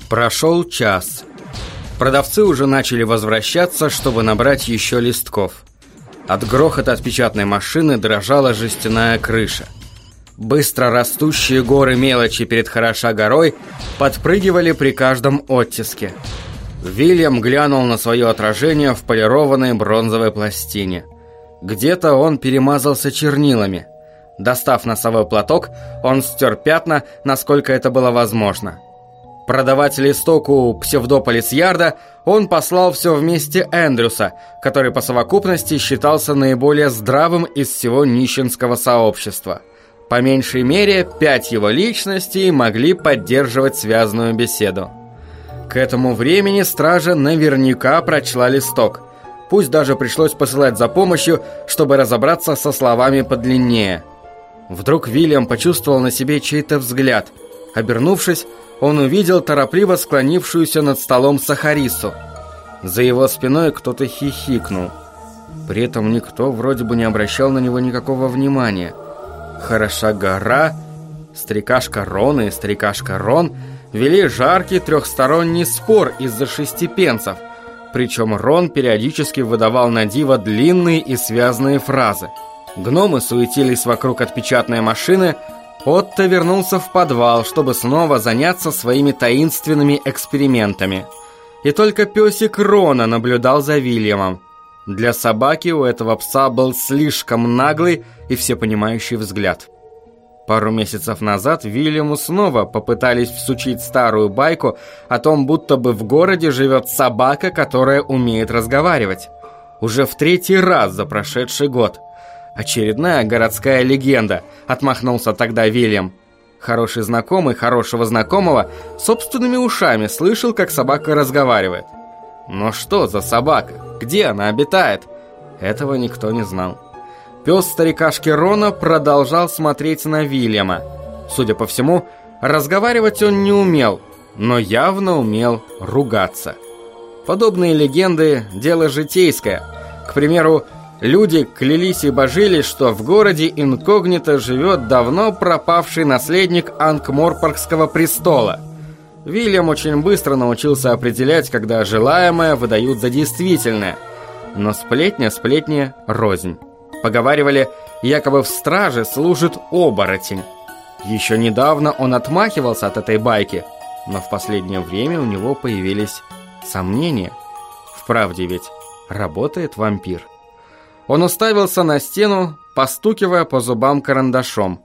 Прошел час. Продавцы уже начали возвращаться, чтобы набрать еще листков. От грохота от печатной машины дрожала жестяная крыша. Быстро растущие горы мелочи перед хороша горой подпрыгивали при каждом оттиске. Вильям глянул на свое отражение в полированной бронзовой пластине. Где-то он перемазался чернилами. Достав носовой платок, он стер пятна, насколько это было возможно. Продавать листок у Псевдополис-Ярда он послал все вместе Эндрюса, который по совокупности считался наиболее здравым из всего нищенского сообщества. По меньшей мере, 5 его личностей могли поддерживать связанную беседу. К этому времени стража наверняка прочла листок. Пусть даже пришлось посылать за помощью, чтобы разобраться со словами подлиннее. Вдруг Вильям почувствовал на себе чей-то взгляд. Обернувшись, он увидел торопливо склонившуюся над столом Сахарису. За его спиной кто-то хихикнул. При этом никто вроде бы не обращал на него никакого внимания. Хороша гора, старикашка Рон и старикашка Рон вели жаркий трехсторонний спор из-за 6 пенсов. Причем Рон периодически выдавал на диво длинные и связанные фразы. Гномы суетились вокруг отпечатной машины. Отто вернулся в подвал, чтобы снова заняться своими таинственными экспериментами. И только песик Рона наблюдал за Вильямом. Для собаки у этого пса был слишком наглый и всепонимающий взгляд. Пару месяцев назад Вильяму снова попытались всучить старую байку о том, будто бы в городе живет собака, которая умеет разговаривать. Уже в 3-й раз за прошедший год. Очередная городская легенда, отмахнулся тогда Вильям. Хороший знакомый хорошего знакомого собственными ушами слышал, как собака разговаривает. Но что за собака? Где она обитает? Этого никто не знал. Пес старикашки Рона продолжал смотреть на Вильяма. Судя по всему, разговаривать он не умел, но явно умел ругаться. Подобные легенды – дело житейское. К примеру, люди клялись и божились, что в городе инкогнито живет давно пропавший наследник Анкморпоркского престола. Вильям очень быстро научился определять, когда желаемое выдают за действительное. Но сплетня рознь. Поговаривали, якобы в страже служит оборотень. Еще недавно он отмахивался от этой байки, но в последнее время у него появились сомнения. Вправде ведь работает вампир. Он уставился на стену, постукивая по зубам карандашом.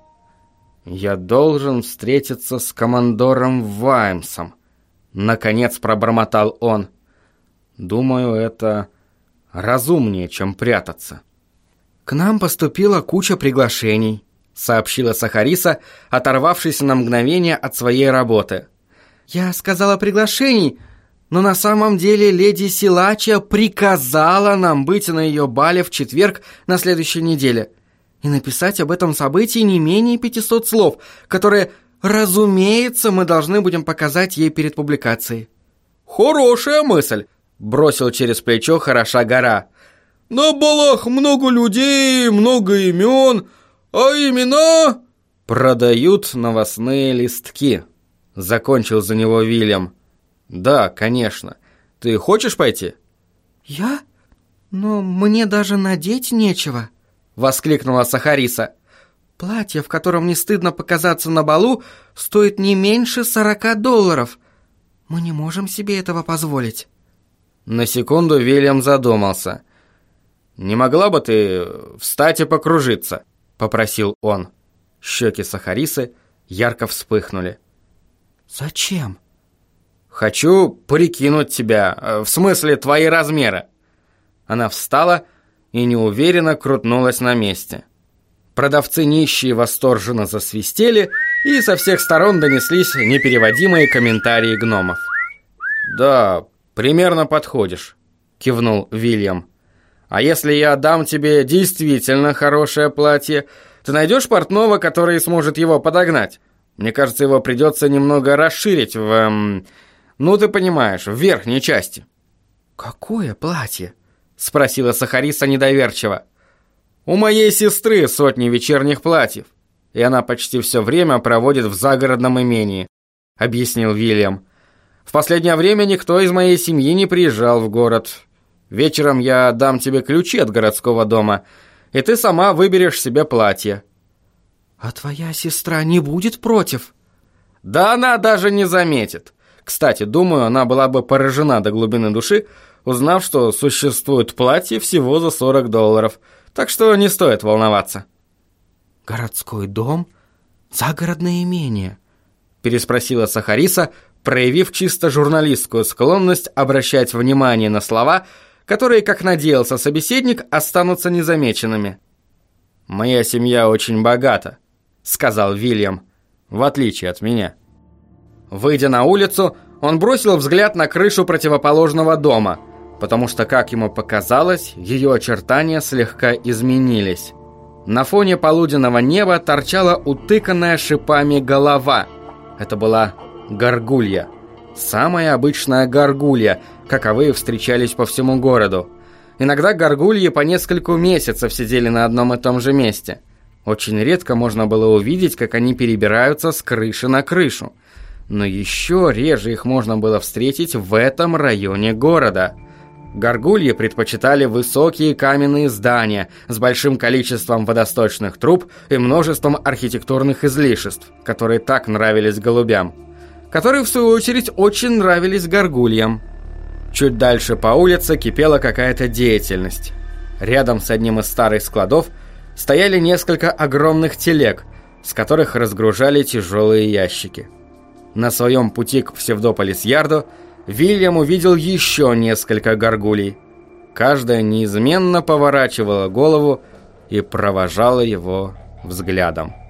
«Я должен встретиться с командором Ваймсом», — наконец пробормотал он. «Думаю, это разумнее, чем прятаться». «К нам поступила куча приглашений», — сообщила Сахариса, оторвавшись на мгновение от своей работы. «Я сказала приглашений, но на самом деле леди Силача приказала нам быть на ее бале в четверг на следующей неделе и написать об этом событии не менее 500 слов, которые, разумеется, мы должны будем показать ей перед публикацией». «Хорошая мысль», — бросил через плечо хороша гора. «На балах много людей, много имен, а имена...» «Продают новостные листки», — закончил за него Вильям. «Да, конечно. Ты хочешь пойти?» «Я? Но мне даже надеть нечего», — воскликнула Сахариса. «Платье, в котором не стыдно показаться на балу, стоит не меньше $40. Мы не можем себе этого позволить». На секунду Вильям задумался. «Не могла бы ты встать и покружиться?» — попросил он. Щеки Сахарисы ярко вспыхнули. «Зачем?» «Хочу прикинуть тебя, в смысле твои размеры». Она встала и неуверенно крутнулась на месте. Продавцы нищие восторженно засвистели, и со всех сторон донеслись непереводимые комментарии гномов. «Да, примерно подходишь», — кивнул Вильям. «А если я дам тебе действительно хорошее платье, ты найдешь портного, который сможет его подогнать? Мне кажется, его придется немного расширить ну, ты понимаешь, в верхней части». «Какое платье?» — спросила Сахариса недоверчиво. «У моей сестры сотни вечерних платьев, и она почти все время проводит в загородном имении», — объяснил Вильям. В последнее время никто из моей семьи не приезжал в город. Вечером я дам тебе ключи от городского дома, и ты сама выберешь себе платье». «А твоя сестра не будет против?» «Да она даже не заметит. Кстати, думаю, она была бы поражена до глубины души, узнав, что существует платье всего за $40. Так что не стоит волноваться». «Городской дом? Загородное имение?» переспросила Сахариса, проявив чисто журналистскую склонность обращать внимание на слова, которые, как надеялся собеседник, останутся незамеченными. «Моя семья очень богата», — сказал Вильям, в отличие от меня. Выйдя на улицу, он бросил взгляд на крышу противоположного дома, потому что, как ему показалось, ее очертания слегка изменились. На фоне полуденного неба торчала утыканная шипами голова. Это была горгулья. Самая обычная горгулья, каковые встречались по всему городу. Иногда горгульи по несколько месяцев сидели на одном и том же месте. Очень редко можно было увидеть, как они перебираются с крыши на крышу. Но еще реже их можно было встретить в этом районе города. Горгульи предпочитали высокие каменные здания с большим количеством водосточных труб и множеством архитектурных излишеств, которые так нравились голубям, которые, в свою очередь, очень нравились горгульям. Чуть дальше по улице кипела какая-то деятельность. Рядом с одним из старых складов стояли несколько огромных телег, с которых разгружали тяжелые ящики. На своем пути к Псевдополис-Ярду Вильям увидел еще несколько горгулей. Каждая неизменно поворачивала голову и провожала его взглядом.